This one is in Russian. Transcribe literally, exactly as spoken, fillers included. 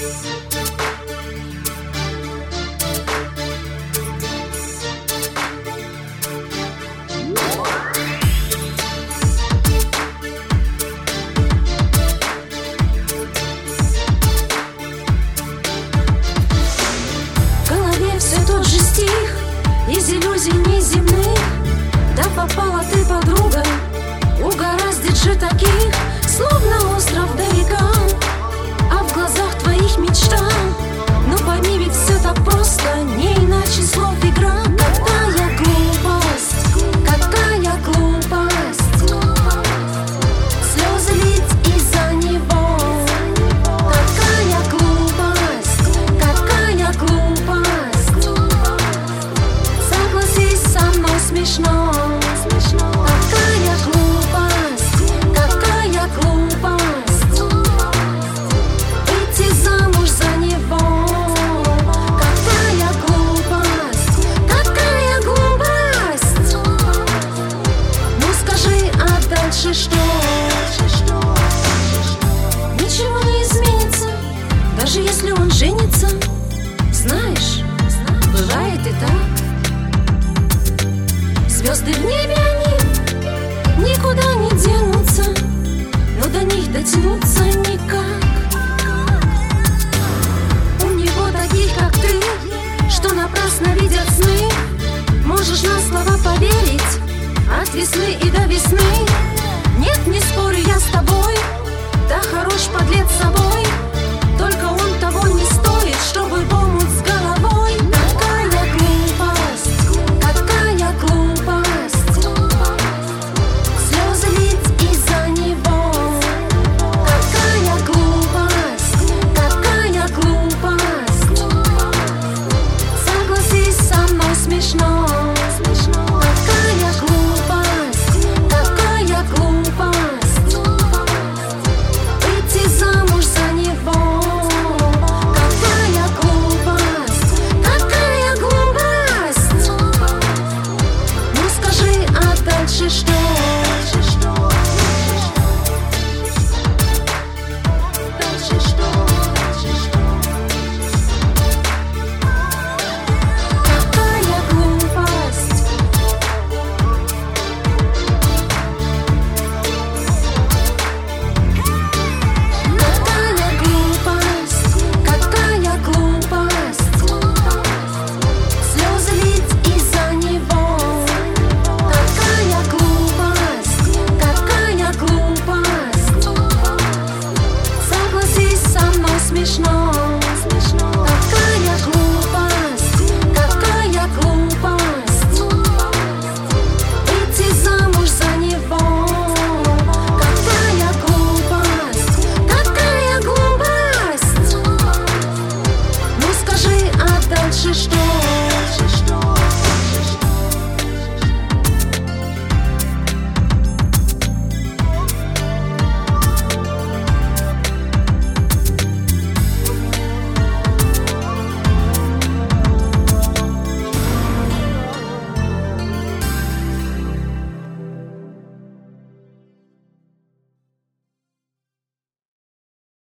Из иллюзий неземных, да попала ты, подруга, угораздит же таких, словно остров далека, а в глазах твоих мечта. Ну пойми, ведь все так просто, не иначе слов игра. Какая глупость, какая глупость, слезы лить из-за него. Какая глупость, какая глупость, согласись со мной, смешно. Какая глупость, какая глупость, выйти замуж за него. Какая глупость, какая глупость, ну скажи, а дальше что? Ничего не изменится, даже если он женится. Знаешь, бывает и так. Звезды в небе, они никуда не денутся, но до них дотянуться никак. У него таких, как ты, что напрасно видят сны. Можешь на слова поверить от весны и до весны. Нет, не спорю я с тобой, да хорош подлец собой, только он того не стоит, чтобы в омут с головой. Какая глупость, какая глупость, слезы лить из-за него. Какая глупость, какая глупость, согласись со мной, смешно. Какая глупость, какая глупость, выйти замуж за него. Какая глупость, какая глупость, ну скажи, а дальше что? Дальше что? Какая глупость, какая глупость, какая глупость, слезы лить из-за него. Какая глупость, какая глупость, согласись со мной, смешно.